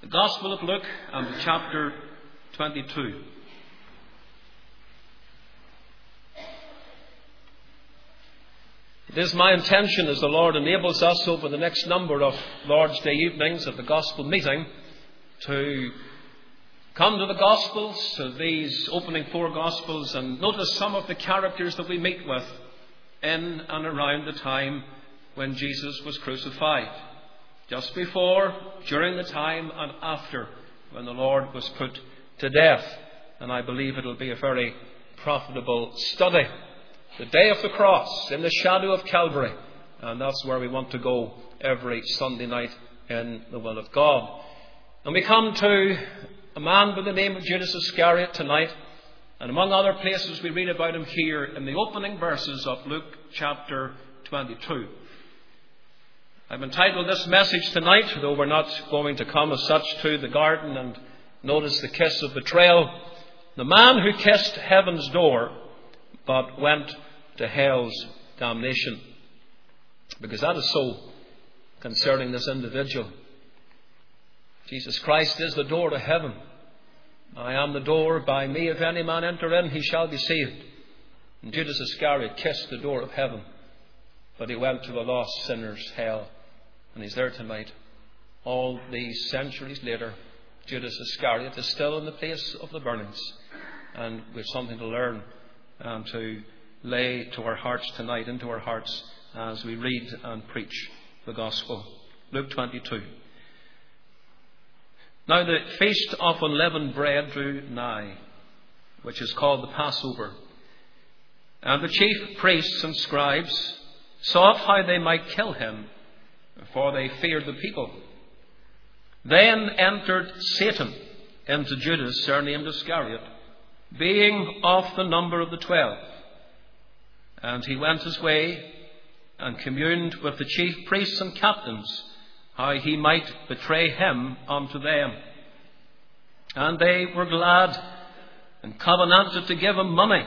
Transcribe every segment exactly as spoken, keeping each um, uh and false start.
The Gospel of Luke and chapter twenty-two. It is my intention, as the Lord enables us over the next number of Lord's Day evenings at the Gospel meeting, to come to the Gospels, to these opening four Gospels, and notice some of the characters that we meet with in and around the time when Jesus was crucified. Just before, during the time, and after when the Lord was put to death. And I believe it'll be a very profitable study. The day of the cross, in the shadow of Calvary. And that's where we want to go every Sunday night in the will of God. And we come to a man by the name of Judas Iscariot tonight. And among other places we read about him here in the opening verses of Luke chapter twenty-two. I've entitled this message tonight, though we're not going to come as such to the garden and notice the kiss of betrayal, the man who kissed heaven's door but went to hell's damnation. Because that is so concerning this individual. Jesus Christ is the door to heaven. I am the door. By me if any man enter in, he shall be saved. And Judas Iscariot kissed the door of heaven, but he went to the lost sinner's hell. And he's there tonight. All these centuries later, Judas Iscariot is still in the place of the burnings. And we've something to learn and to lay to our hearts tonight, into our hearts, as we read and preach the Gospel. Luke twenty-two. Now the feast of unleavened bread drew nigh, which is called the Passover. And the chief priests and scribes sought how they might kill him, for they feared the people. Then entered Satan into Judas, surnamed Iscariot, being of the number of the twelve. And he went his way and communed with the chief priests and captains, how he might betray him unto them. And they were glad and covenanted to give him money.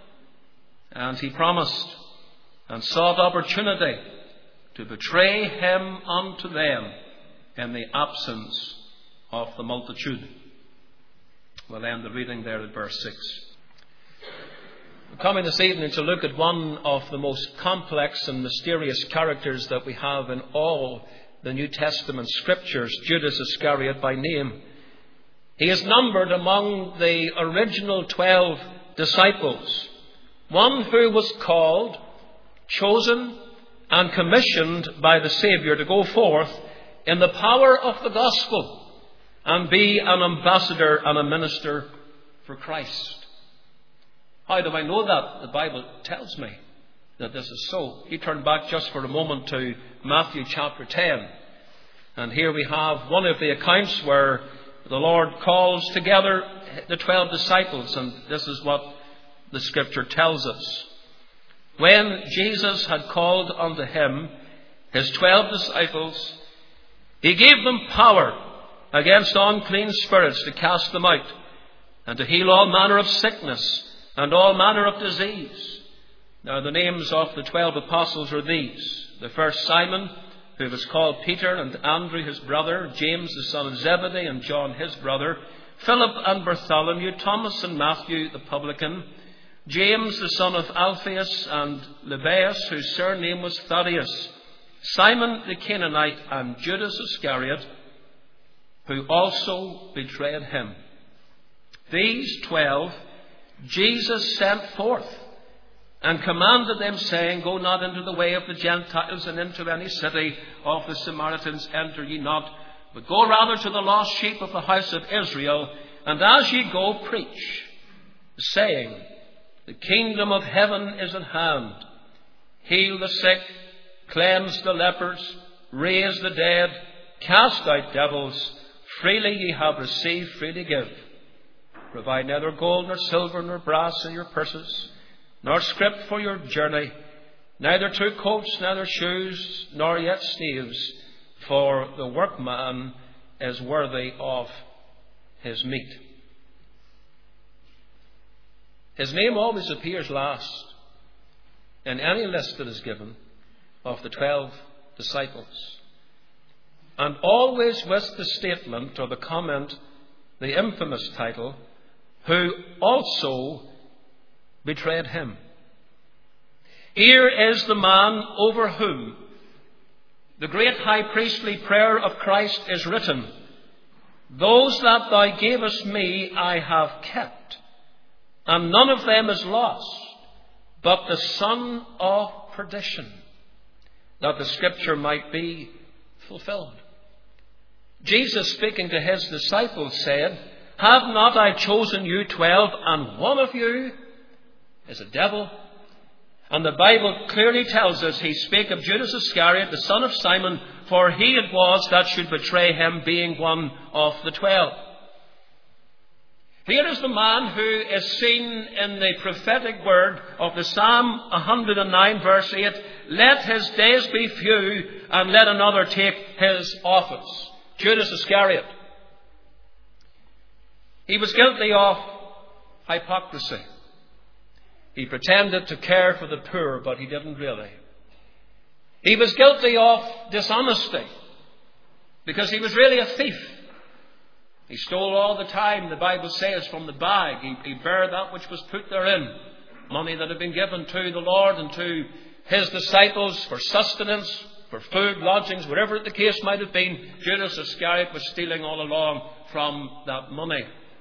And he promised and sought opportunity to betray him unto them in the absence of the multitude. We'll end the reading there at verse six. We're coming this evening to look at one of the most complex and mysterious characters that we have in all the New Testament scriptures, Judas Iscariot by name. He is numbered among the original twelve disciples, one who was called, chosen, and commissioned by the Saviour to go forth in the power of the gospel and be an ambassador and a minister for Christ. How do I know that? The Bible tells me that this is so. You turn back just for a moment to Matthew chapter ten. And here we have one of the accounts where the Lord calls together the twelve disciples. And this is what the scripture tells us. When Jesus had called unto him his twelve disciples, he gave them power against unclean spirits to cast them out, and to heal all manner of sickness and all manner of disease. Now the names of the twelve apostles are these. The first, Simon, who was called Peter, and Andrew his brother, James the son of Zebedee, and John his brother, Philip and Bartholomew, Thomas and Matthew the publican, James the son of Alphaeus, and Lebbaeus, whose surname was Thaddeus, Simon the Canaanite, and Judas Iscariot, who also betrayed him. These twelve Jesus sent forth, and commanded them, saying, Go not into the way of the Gentiles, and into any city of the Samaritans enter ye not, but go rather to the lost sheep of the house of Israel, and as ye go, preach, saying, The kingdom of heaven is at hand. Heal the sick, cleanse the lepers, raise the dead, cast out devils. Freely ye have received, freely give. Provide neither gold nor silver nor brass in your purses, nor scrip for your journey, neither two coats, neither shoes, nor yet staves, for the workman is worthy of his meat. His name always appears last in any list that is given of the twelve disciples. and always with the statement or the comment, the infamous title, who also betrayed him. Here is the man over whom the great high priestly prayer of Christ is written, those that thou gavest me I have kept, and none of them is lost, but the son of perdition, that the scripture might be fulfilled. Jesus, speaking to his disciples, said, have not I chosen you twelve, and one of you is a devil? And the Bible clearly tells us he spake of Judas Iscariot, the son of Simon, for he it was that should betray him, being one of the twelve. Here is the man who is seen in the prophetic word of the Psalm one hundred nine verse eight, let his days be few, and let another take his office. Judas Iscariot. He was guilty of hypocrisy. He pretended to care for the poor, but he didn't really. He was guilty of dishonesty, because he was really a thief. He stole all the time, the Bible says, from the bag. He, he bare that which was put therein. Money that had been given to the Lord and to his disciples for sustenance, for food, lodgings, whatever the case might have been. Judas Iscariot was stealing all along from that money.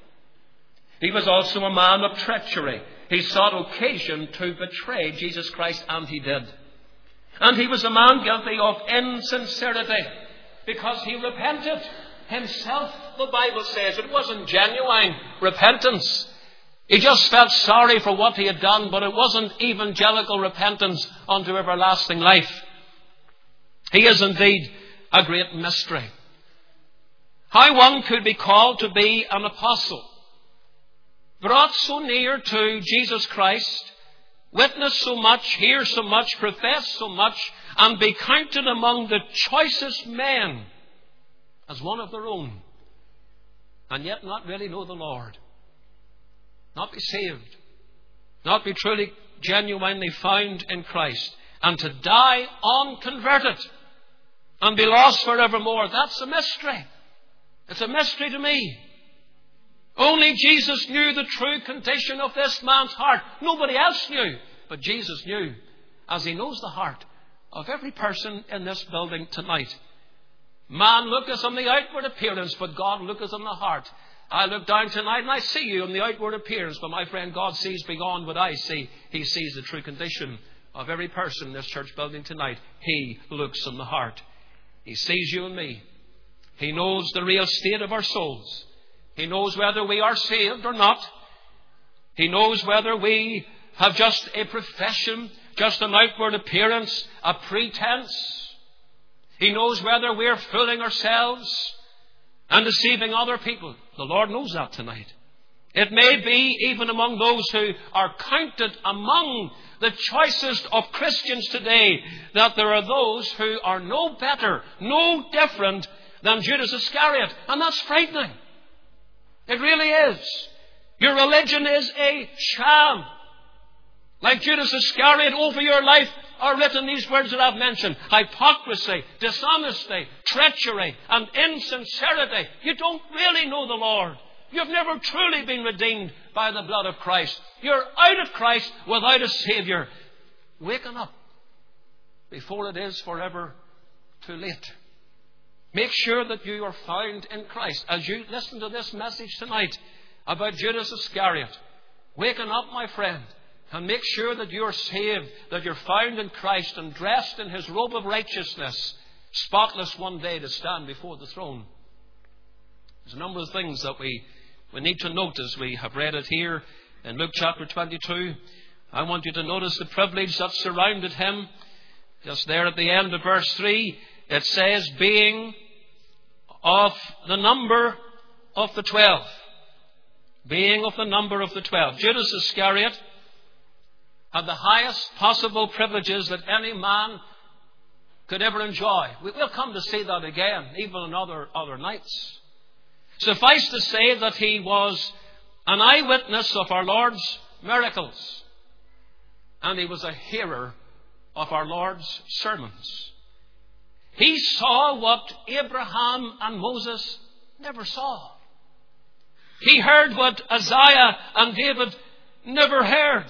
He was also a man of treachery. He sought occasion to betray Jesus Christ, and he did. And he was a man guilty of insincerity, because he repented himself, the Bible says. It wasn't genuine repentance. He just felt sorry for what he had done, but it wasn't evangelical repentance unto everlasting life. He is indeed a great mystery. How one could be called to be an apostle, brought so near to Jesus Christ, witness so much, hear so much, profess so much, and be counted among the choicest men as one of their own, and yet not really know the Lord, not be saved, not be truly, genuinely found in Christ, and to die unconverted and be lost forevermore. That's a mystery. It's a mystery to me. Only Jesus knew the true condition of this man's heart. Nobody else knew, but Jesus knew, as he knows the heart of every person in this building tonight. Man looketh on the outward appearance, but God looketh on the heart. I look down tonight and I see you on the outward appearance, but my friend, God sees beyond what I see. He sees the true condition of every person in this church building tonight. He looks on the heart. He sees you and me. He knows the real state of our souls. He knows whether we are saved or not. He knows whether we have just a profession, just an outward appearance, a pretense. He knows whether we're fooling ourselves and deceiving other people. The Lord knows that tonight. It may be even among those who are counted among the choicest of Christians today that there are those who are no better, no different than Judas Iscariot. And that's frightening. It really is. Your religion is a sham. Like Judas Iscariot, over your life are written these words that I've mentioned: hypocrisy, dishonesty, treachery, and insincerity. You don't really know the Lord. You've never truly been redeemed by the blood of Christ. You're out of Christ without a Savior. Waken up before it is forever too late. Make sure that you are found in Christ. As you listen to this message tonight about Judas Iscariot, waken up, my friend, and make sure that you're saved, that you're found in Christ and dressed in his robe of righteousness, spotless one day to stand before the throne. There's a number of things that we, we need to note as we have read it here in Luke chapter twenty-two. I want you to notice the privilege that surrounded him. Just there at the end of verse three, it says, being of the number of the twelve. Being of the number of the twelve. Judas Iscariot had the highest possible privileges that any man could ever enjoy. We'll come to see that again, even on other, other nights. Suffice to say that he was an eyewitness of our Lord's miracles. And he was a hearer of our Lord's sermons. He saw what Abraham and Moses never saw. He heard what Isaiah and David never heard.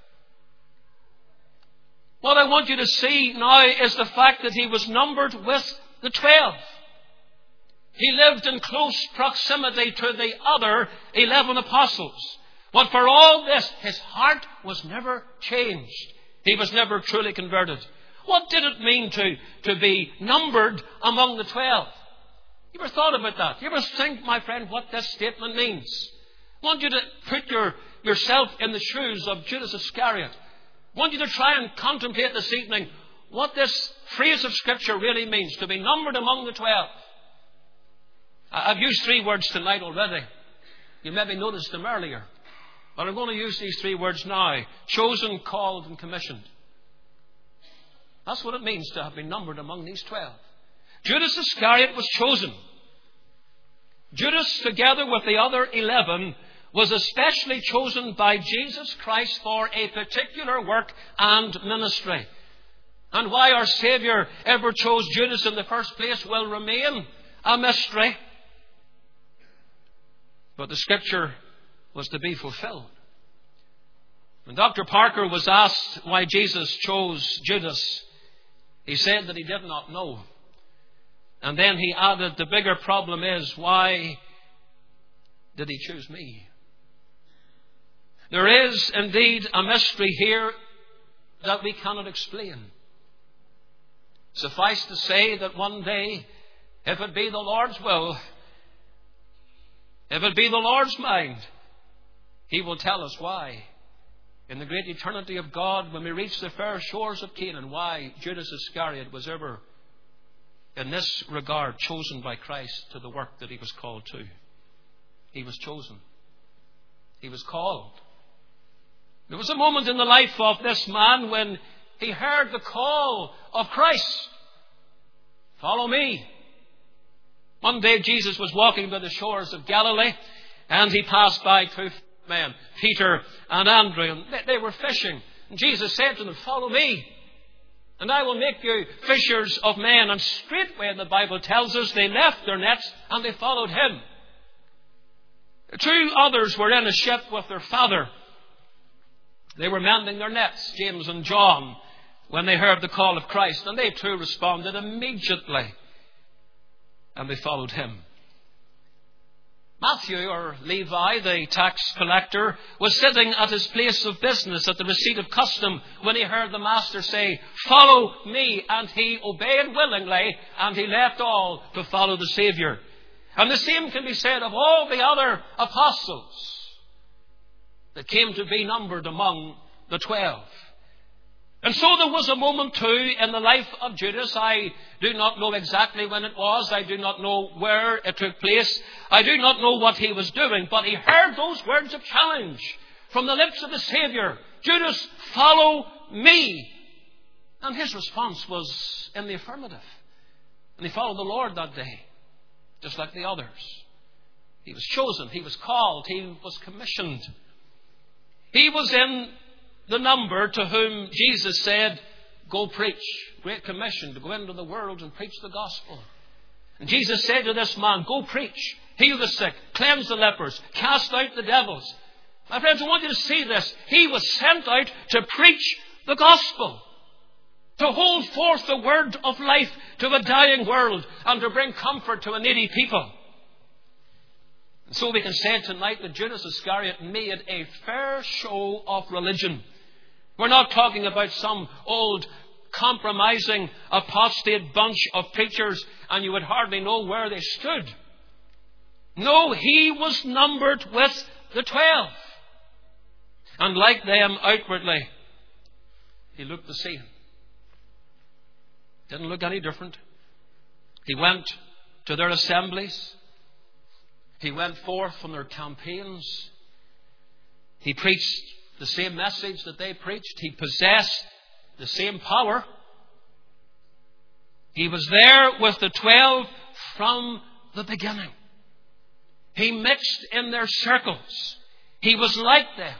What I want you to see now is the fact that he was numbered with the twelve. He lived in close proximity to the other eleven apostles. But for all this, his heart was never changed. He was never truly converted. What did it mean to, to be numbered among the twelve? You ever thought about that? You ever think, my friend, what this statement means? I want you to put your, yourself in the shoes of Judas Iscariot. I want you to try and contemplate this evening what this phrase of Scripture really means, to be numbered among the twelve. I've used three words tonight already. You maybe noticed them earlier. But I'm going to use these three words now. Chosen, called, and commissioned. That's what it means to have been numbered among these twelve. Judas Iscariot was chosen. Judas, together with the other eleven, was especially chosen by Jesus Christ for a particular work and ministry. And why our Saviour ever chose Judas in the first place will remain a mystery. But the Scripture was to be fulfilled. When Doctor Parker was asked why Jesus chose Judas, he said that he did not know. And then he added, the bigger problem is, why did he choose me? There is indeed a mystery here that we cannot explain. Suffice to say that one day, if it be the Lord's will, if it be the Lord's mind, He will tell us why. In the great eternity of God, when we reach the fair shores of Canaan, why Judas Iscariot was ever, in this regard, chosen by Christ to the work that he was called to. He was chosen. He was called. There was a moment in the life of this man when he heard the call of Christ. Follow me. One day Jesus was walking by the shores of Galilee, and he passed by two men, Peter and Andrew, and they were fishing. And Jesus said to them, follow me, and I will make you fishers of men. And straightway, the Bible tells us, they left their nets and they followed him. Two others were in a ship with their father. They were mending their nets, James and John, when they heard the call of Christ. And they too responded immediately. And they followed him. Matthew, or Levi, the tax collector, was sitting at his place of business at the receipt of custom when he heard the master say, follow me. And he obeyed willingly, and he left all to follow the Saviour. And the same can be said of all the other apostles that came to be numbered among the twelve. And so there was a moment too in the life of Judas. I do not know exactly when it was. I do not know where it took place. I do not know what he was doing. But he heard those words of challenge from the lips of the Saviour. Judas, follow me. And his response was in the affirmative. And he followed the Lord that day, just like the others. He was chosen. He was called. He was commissioned. He was in the number to whom Jesus said, go preach. Great commission to go into the world and preach the gospel. And Jesus said to this man, go preach. Heal the sick. Cleanse the lepers. Cast out the devils. My friends, I want you to see this. He was sent out to preach the gospel. To hold forth the word of life to a dying world. And to bring comfort to a needy people. And so we can say tonight that Judas Iscariot made a fair show of religion. We're not talking about some old compromising apostate bunch of preachers and you would hardly know where they stood. No, he was numbered with the twelve. And like them outwardly, he looked the same. Didn't look any different. He went to their assemblies. He went forth from their campaigns. He preached the same message that they preached. He possessed the same power. He was there with the twelve from the beginning. He mixed in their circles. He was like them.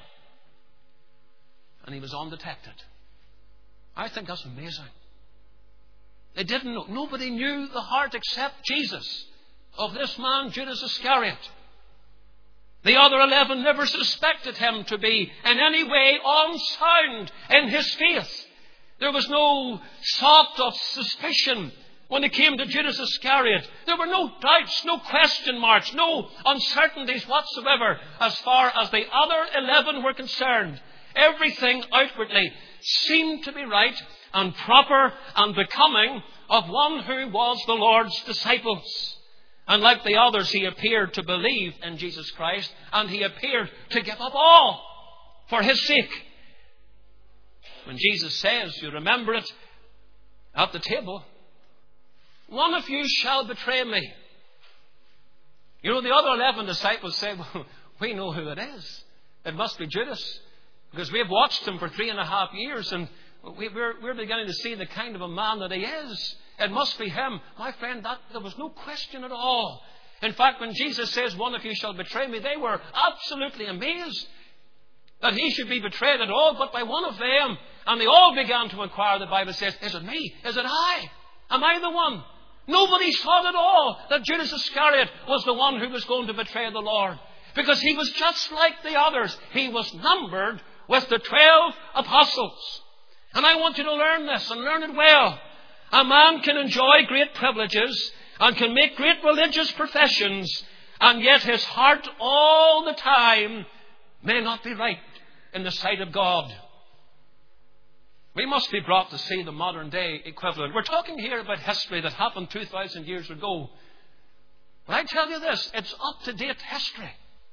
And he was undetected. I think that's amazing. They didn't know. Nobody knew the heart except Jesus of this man, Judas Iscariot. The other eleven never suspected him to be in any way unsound in his faith. There was no thought of suspicion when it came to Judas Iscariot. There were no doubts, no question marks, no uncertainties whatsoever as far as the other eleven were concerned. Everything outwardly seemed to be right and proper and becoming of one who was the Lord's disciples. And like the others, he appeared to believe in Jesus Christ, and he appeared to give up all for his sake. When Jesus says, you remember it, at the table, one of you shall betray me. You know, the other eleven disciples say, well, we know who it is. It must be Judas, because we have watched him for three and a half years, and we, we're, we're beginning to see the kind of a man that he is. It must be him. My friend, that there was no question at all. In fact, when Jesus says, one of you shall betray me, they were absolutely amazed that he should be betrayed at all, but by one of them. And they all began to inquire, the Bible says, is it me? Is it I? Am I the one? Nobody thought at all that Judas Iscariot was the one who was going to betray the Lord, because he was just like the others. He was numbered with the twelve apostles. And I want you to learn this, and learn it well. A man can enjoy great privileges and can make great religious professions, and yet his heart all the time may not be right in the sight of God. We must be brought to see the modern day equivalent. We're talking here about history that happened two thousand years ago. But I tell you this, it's up-to-date history.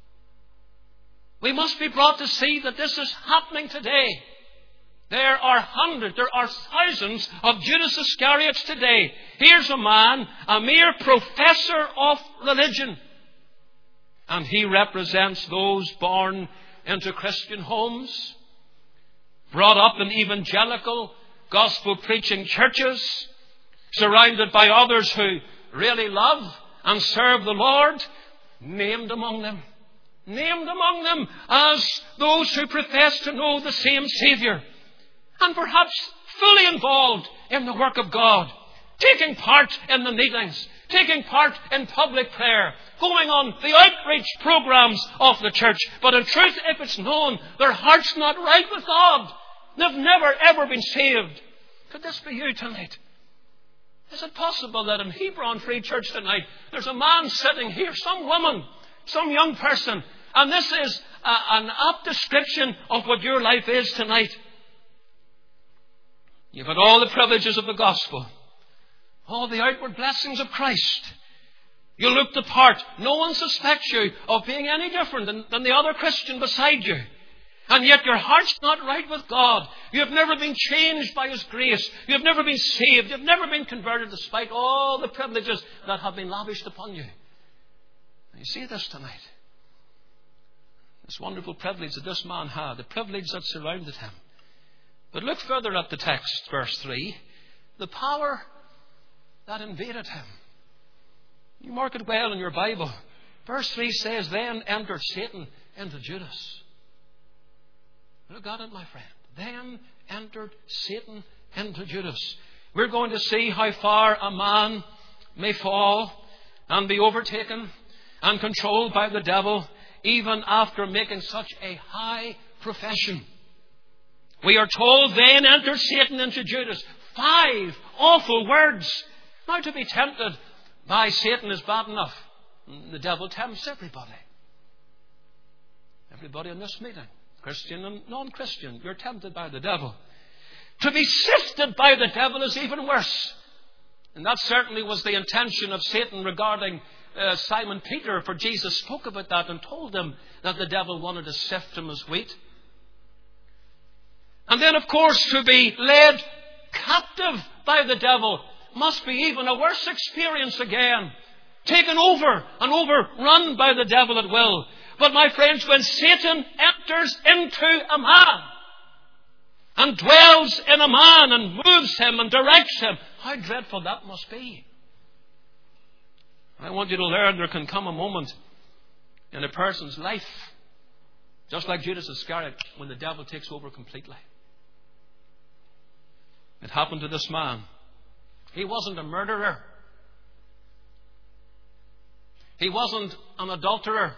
We must be brought to see that this is happening today. There are hundreds, there are thousands of Judas Iscariots today. Here's a man, a mere professor of religion. And he represents those born into Christian homes, brought up in evangelical, gospel-preaching churches, surrounded by others who really love and serve the Lord, named among them. Named among them as those who profess to know the same Saviour. And perhaps fully involved in the work of God, taking part in the meetings, taking part in public prayer, going on the outreach programs of the church. But in truth, if it's known, their heart's not right with God. They've never ever been saved. Could this be you tonight? Is it possible that in Hebron Free Church tonight, there's a man sitting here, some woman, some young person, and this is a, an apt description of what your life is tonight? You've had all the privileges of the gospel, all the outward blessings of Christ. You look the part. No one suspects you of being any different than, than the other Christian beside you. And yet your heart's not right with God. You have never been changed by His grace. You have never been saved. You have never been converted despite all the privileges that have been lavished upon you. And you see this tonight. This wonderful privilege that this man had, the privilege that surrounded him. But look further at the text, verse three. The power that invaded him. You mark it well in your Bible. Verse three says, then entered Satan into Judas. Look at it, my friend. Then entered Satan into Judas. We're going to see how far a man may fall and be overtaken and controlled by the devil, even after making such a high profession. We are told, then entered Satan into Judas. Five awful words. Now, to be tempted by Satan is bad enough. The devil tempts everybody. Everybody in this meeting, Christian and non-Christian, you're tempted by the devil. To be sifted by the devil is even worse. And that certainly was the intention of Satan regarding uh, Simon Peter, for Jesus spoke about that and told him that the devil wanted to sift him as wheat. And then, of course, to be led captive by the devil must be even a worse experience again. Taken over and overrun by the devil at will. But my friends, when Satan enters into a man and dwells in a man and moves him and directs him, how dreadful that must be. I want you to learn there can come a moment in a person's life, just like Judas Iscariot, when the devil takes over completely. It happened to this man. He wasn't a murderer. He wasn't an adulterer.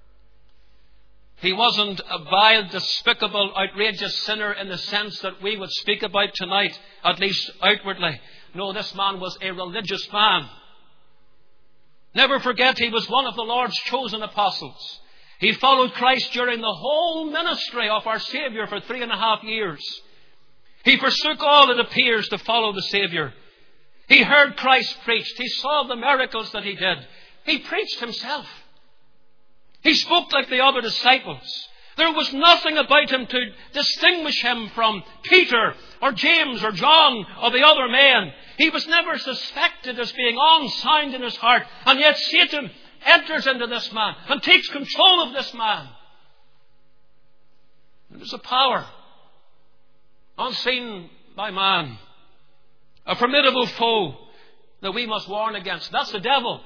He wasn't a vile, despicable, outrageous sinner in the sense that we would speak about tonight, at least outwardly. No, this man was a religious man. Never forget, he was one of the Lord's chosen apostles. He followed Christ during the whole ministry of our Saviour for three and a half years. He forsook all, it appears, to follow the Saviour. He heard Christ preached. He saw the miracles that he did. He preached himself. He spoke like the other disciples. There was nothing about him to distinguish him from Peter or James or John or the other men. He was never suspected as being unsound in his heart. And yet Satan enters into this man and takes control of this man. There's a power unseen by man, a formidable foe that we must warn against. That's the devil.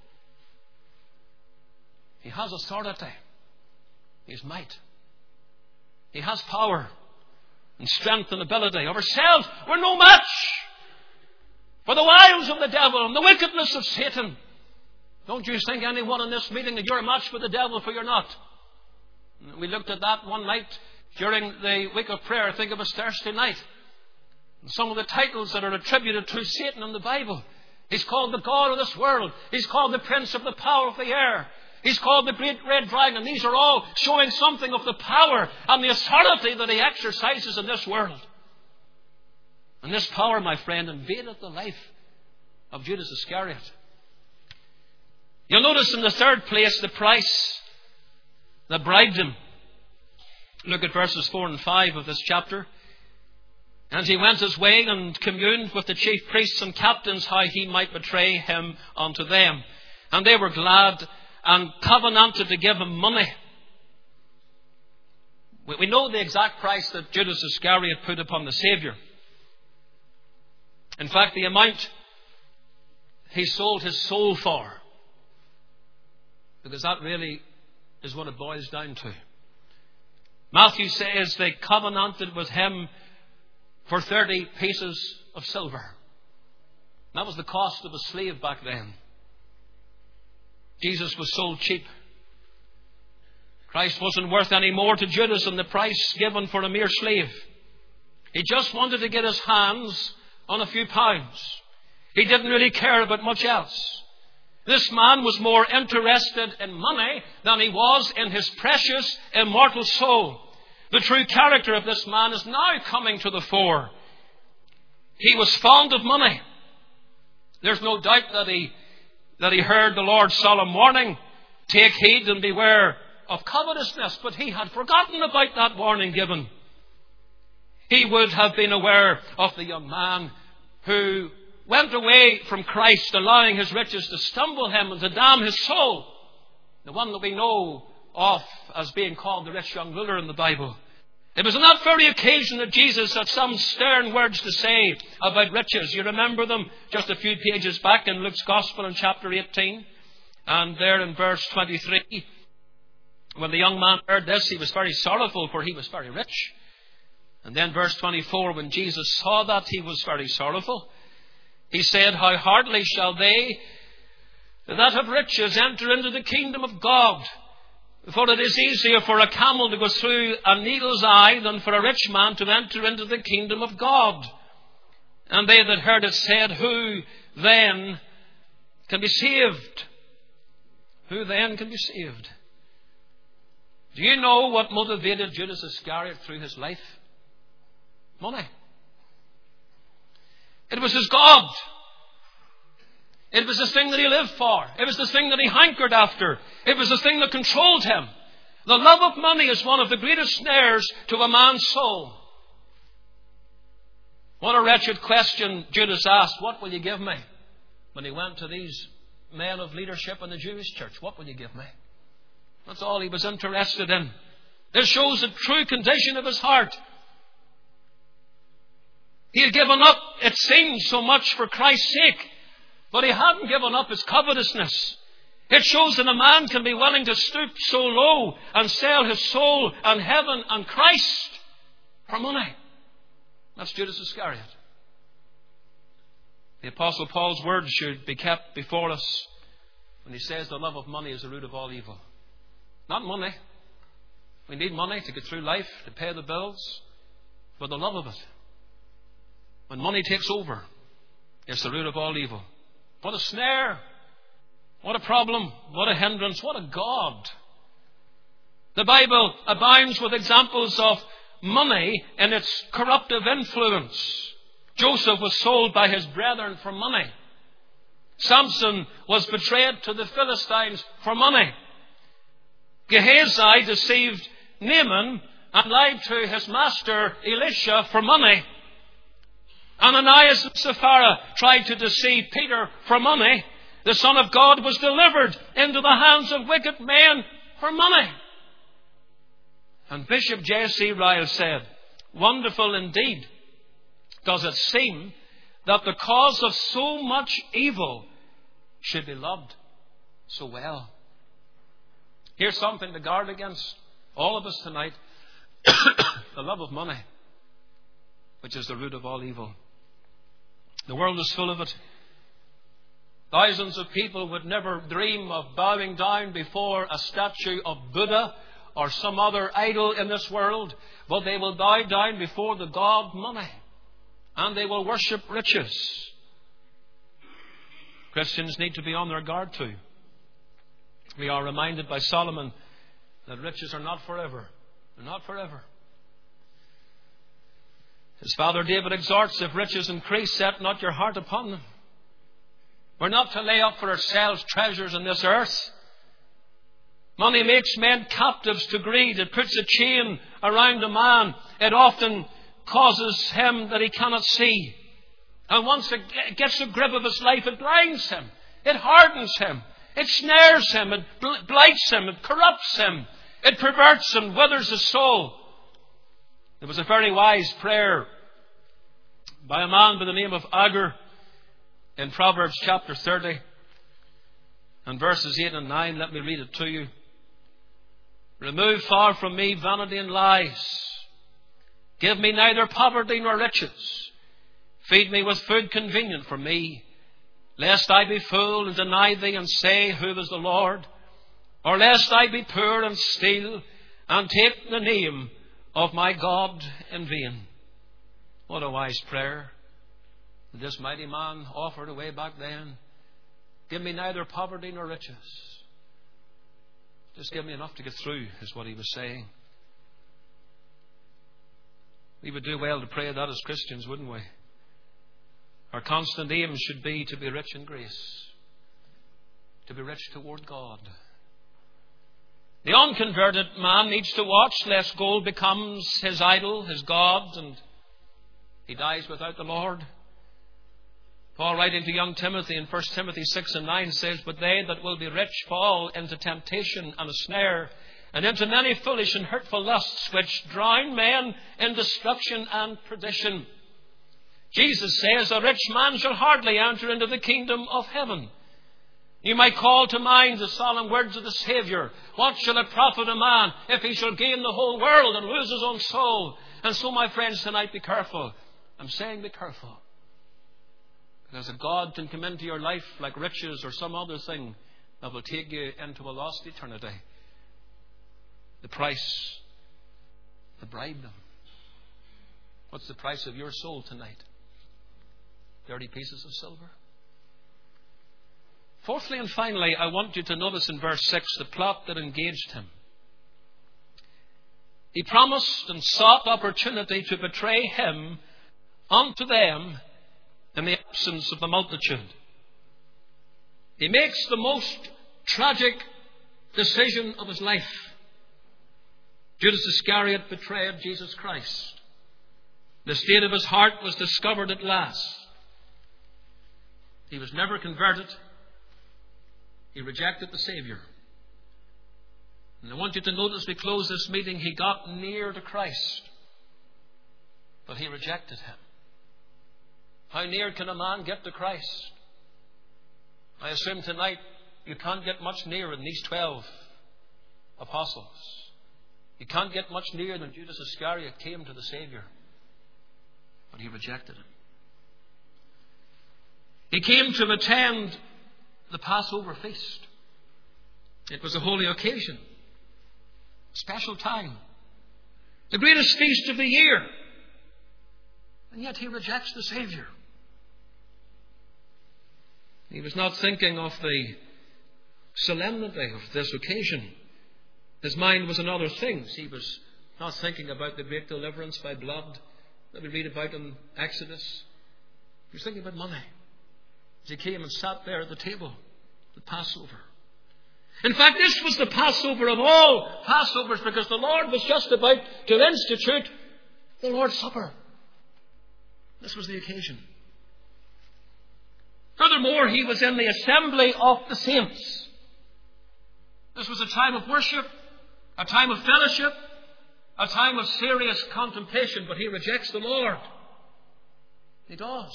He has authority. He has might. He has power and strength and ability. Of ourselves, we're no match for the wiles of the devil and the wickedness of Satan. Don't you think anyone in this meeting that you're a match for the devil, for you're not. We looked at that one night during the week of prayer. I think it was Thursday night. And some of the titles that are attributed to Satan in the Bible. He's called the God of this world. He's called the Prince of the power of the air. He's called the Great Red Dragon. These are all showing something of the power and the authority that he exercises in this world. And this power, my friend, invaded the life of Judas Iscariot. You'll notice in the third place the price that bribed him. Look at verses four and five of this chapter. And he went his way and communed with the chief priests and captains how he might betray him unto them. And they were glad and covenanted to give him money. We know the exact price that Judas Iscariot put upon the Saviour. In fact, the amount he sold his soul for. Because that really is what it boils down to. Matthew says they covenanted with him for thirty pieces of silver. That was the cost of a slave back then. Jesus was sold cheap. Christ wasn't worth any more to Judas than the price given for a mere slave. He just wanted to get his hands on a few pounds. He didn't really care about much else. This man was more interested in money than he was in his precious, immortal soul. The true character of this man is now coming to the fore. He was fond of money. There's no doubt that he that he heard the Lord's solemn warning, take heed and beware of covetousness, but he had forgotten about that warning given. He would have been aware of the young man who went away from Christ, allowing his riches to stumble him and to damn his soul. The one that we know of as being called the rich young ruler in the Bible. It was on that very occasion that Jesus had some stern words to say about riches. You remember them just a few pages back in Luke's Gospel in chapter eighteen. And there in verse twenty-three, when the young man heard this, he was very sorrowful, for he was very rich. And then verse twenty-four, when Jesus saw that he was very sorrowful, he said, how hardly shall they that have riches enter into the kingdom of God? For it is easier for a camel to go through a needle's eye than for a rich man to enter into the kingdom of God. And they that heard it said, who then can be saved? Who then can be saved? Do you know what motivated Judas Iscariot through his life? Money. It was his God. It was the thing that he lived for. It was the thing that he hankered after. It was the thing that controlled him. The love of money is one of the greatest snares to a man's soul. What a wretched question Judas asked. What will you give me? When he went to these men of leadership in the Jewish church. What will you give me? That's all he was interested in. This shows the true condition of his heart. He had given up, it seems, so much for Christ's sake. But he hadn't given up his covetousness. It shows that a man can be willing to stoop so low and sell his soul and heaven and Christ for money. That's Judas Iscariot. The Apostle Paul's words should be kept before us when he says the love of money is the root of all evil. Not money. We need money to get through life, to pay the bills, but the love of it. When money takes over, it's the root of all evil. What a snare! What a problem! What a hindrance! What a God! The Bible abounds with examples of money and its corruptive influence. Joseph was sold by his brethren for money. Samson was betrayed to the Philistines for money. Gehazi deceived Naaman and lied to his master Elisha for money. Ananias and Sapphira tried to deceive Peter for money. The Son of God was delivered into the hands of wicked men for money. And Bishop J C Ryle said, "Wonderful indeed does it seem that the cause of so much evil should be loved so well." Here's something to guard against, all of us tonight. The love of money, which is the root of all evil. The world is full of it. Thousands of people would never dream of bowing down before a statue of Buddha or some other idol in this world, but they will bow down before the god money, and they will worship riches. Christians need to be on their guard too. We are reminded by Solomon that riches are not forever. They're not forever. His father David exhorts, "If riches increase, set not your heart upon them." We're not to lay up for ourselves treasures in this earth. Money makes men captives to greed. It puts a chain around a man. It often causes him that he cannot see. And once it gets a grip of his life, it blinds him. It hardens him. It snares him. It blights him. It corrupts him. It perverts and withers his soul. There was a very wise prayer by a man by the name of Agur in Proverbs chapter thirty and verses eight and nine. Let me read it to you. "Remove far from me vanity and lies. Give me neither poverty nor riches. Feed me with food convenient for me, lest I be full and deny thee and say, Who is the Lord? Or lest I be poor and steal and take the name of my God in vain." What a wise prayer that this mighty man offered away back then. Give me neither poverty nor riches. Just give me enough to get through, is what he was saying. We would do well to pray that as Christians, wouldn't we? Our constant aim should be to be rich in grace, to be rich toward God. The unconverted man needs to watch lest gold becomes his idol, his God, and he dies without the Lord. Paul, writing to young Timothy in First Timothy six and nine, says, "But they that will be rich fall into temptation and a snare, and into many foolish and hurtful lusts, which drown men in destruction and perdition." Jesus says, "A rich man shall hardly enter into the kingdom of heaven." You might call to mind the solemn words of the Saviour, "What shall it profit a man if he shall gain the whole world and lose his own soul?" And so, my friends, tonight, be careful. I'm saying be careful. Because if God can come into your life like riches or some other thing that will take you into a lost eternity, the price, the bribe. What's the price of your soul tonight? Thirty pieces of silver. Fourthly and finally, I want you to notice in verse six the plot that engaged him. He promised and sought opportunity to betray him unto them in the absence of the multitude. He makes the most tragic decision of his life. Judas Iscariot betrayed Jesus Christ. The state of his heart was discovered at last. He was never converted. He rejected the Savior. And I want you to notice as we close this meeting, he got near to Christ, but he rejected him. How near can a man get to Christ? I assume tonight you can't get much nearer than these twelve apostles. You can't get much nearer than Judas Iscariot came to the Savior, but he rejected him. He came to attend the Passover feast. It was a holy occasion, a special time, the greatest feast of the year. And yet he rejects the Savior. He was not thinking of the solemnity of this occasion. His mind was on other things. He was not thinking about the great deliverance by blood that we read about in Exodus. He was thinking about money as he came and sat there at the table, the Passover. In fact, this was the Passover of all Passovers, because the Lord was just about to institute the Lord's Supper. This was the occasion. Furthermore, he was in the assembly of the saints. This was a time of worship, a time of fellowship, a time of serious contemplation, but he rejects the Lord. He does.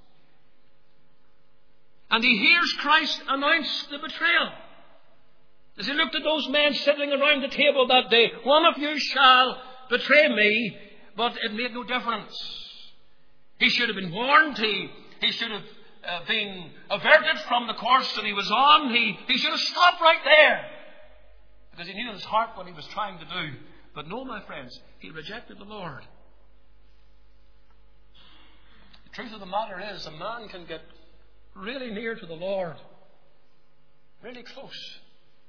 And he hears Christ announce the betrayal. As he looked at those men sitting around the table that day, one of you shall betray me, but it made no difference. He should have been warned. He, he should have uh, been averted from the course that he was on. He, he should have stopped right there, because he knew in his heart what he was trying to do. But no, my friends, he rejected the Lord. The truth of the matter is, a man can get really near to the Lord, really close.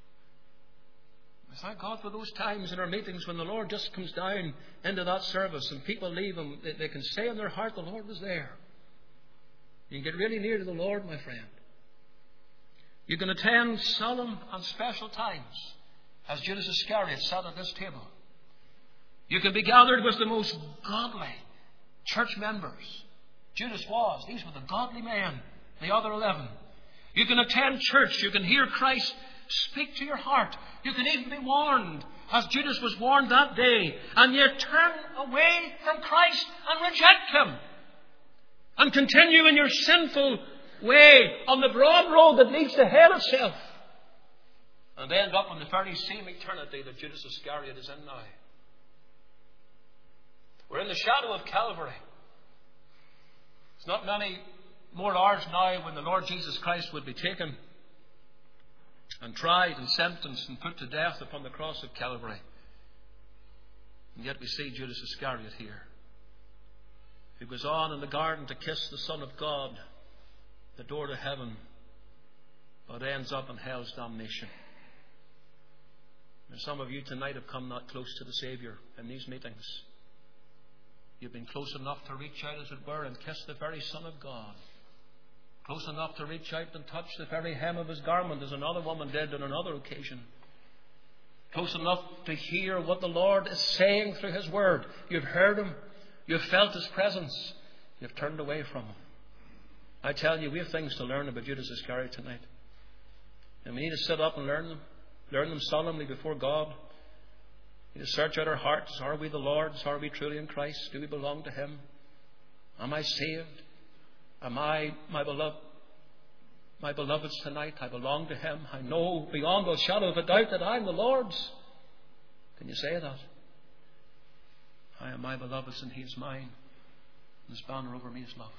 Thank God for those times in our meetings when the Lord just comes down into that service and people leave and they, they can say in their heart the Lord was there. You can get really near to the Lord, my friend. You can attend solemn and special times as Judas Iscariot sat at this table. You can be gathered with the most godly church members. Judas was. These were the godly men, the other eleven. You can attend church. You can hear Christ speak to your heart. You can even be warned, as Judas was warned that day, and yet turn away from Christ and reject Him, and continue in your sinful way on the broad road that leads to hell itself, and end up in the very same eternity that Judas Iscariot is in now. We're in the shadow of Calvary. It's not many more hours now when the Lord Jesus Christ would be taken and tried and sentenced and put to death upon the cross of Calvary. And yet we see Judas Iscariot here, who goes on in the garden to kiss the Son of God, the door to heaven, but ends up in hell's damnation. And some of you tonight have come not close to the Saviour in these meetings. You've been close enough to reach out, as it were, and kiss the very Son of God. Close enough to reach out and touch the very hem of His garment, as another woman did on another occasion. Close enough to hear what the Lord is saying through His Word. You've heard Him. You've felt His presence. You've turned away from Him. I tell you, we have things to learn about Judas Iscariot tonight. And we need to sit up and learn them. Learn them solemnly before God. We need to search out our hearts. Are we the Lord's? Are we truly in Christ? Do we belong to Him? Am I saved? Am I my beloved, my beloveds tonight? I belong to Him. I know beyond a shadow of a doubt that I'm the Lord's. Can you say that? I am my beloved's and He is mine. And His banner over me is love.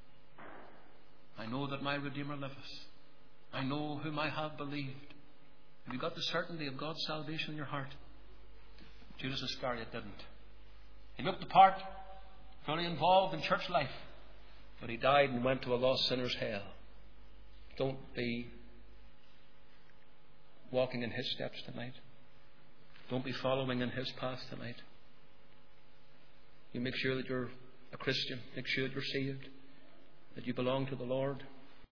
I know that my Redeemer liveth. I know whom I have believed. Have you got the certainty of God's salvation in your heart? Judas Iscariot didn't. He looked the part, fully involved in church life, but he died and went to a lost sinner's hell. Don't be walking in His steps tonight. Don't be following in His path tonight. You make sure that you're a Christian. Make sure that you're saved, that you belong to the Lord.